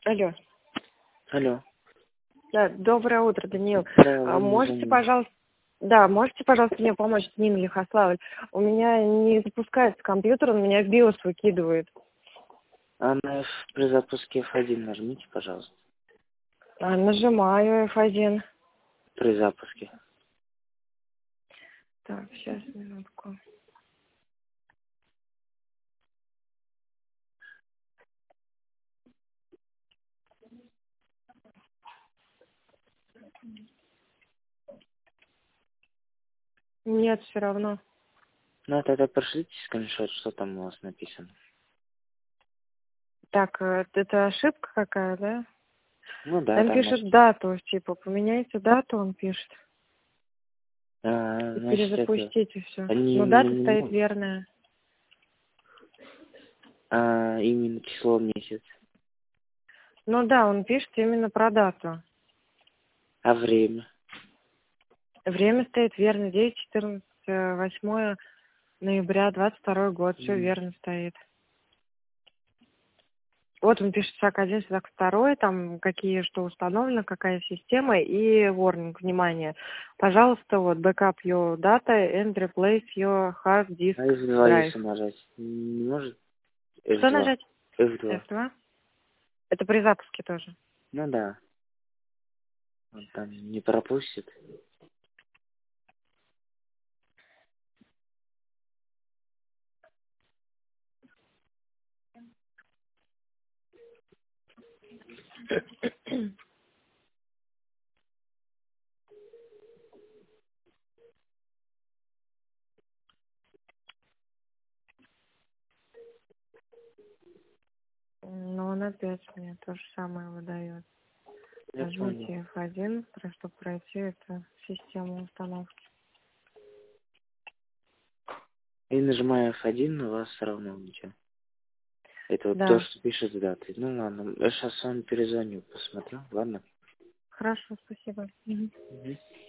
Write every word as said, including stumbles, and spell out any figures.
Алло. Алло. Да, доброе утро, Даниил. Да, А, вы мне можете, звонили. пожалуйста, да, можете, пожалуйста, мне помочь, Нина Лихославль? У меня не запускается компьютер, он меня в биос выкидывает. А на F при запуске эф один нажмите, пожалуйста. А, нажимаю эф один. При запуске. Так, сейчас, минутку. Нет, все равно. Ну, тогда пришлите скриншот, что там у вас написано. Так, э, это ошибка какая, да? Ну да, Там там пишет можете. дату, типа, поменяйте дату, он пишет. А, И значит, это... перезапустите все. Они Но именно дата не стоит могут. верная. А, именно число, месяц. Ну да, он пишет именно про дату. А время? Время стоит верно, девять четырнадцать, восьмое ноября, двадцать второй год, все М, верно стоит. Вот он пишет шаг один, шаг второй, там какие что установлено, какая система и warning, внимание. Пожалуйста, вот backup your data and replace your hard disk А эф два drive. если нажать? Не может? Что эф два. нажать? эф два. эф два? Это при запуске тоже. Ну да. Он там не пропустит. Но он опять мне то же самое выдает. Я понял. Нажмите эф один, чтобы пройти эту систему установки. И нажимая эф один, у вас все равно ничего. Это вот то, Да, что пишет с датой. Ну ладно, я сейчас с вами перезвоню, посмотрю, ладно? хорошо, спасибо. Мгм. Мгм.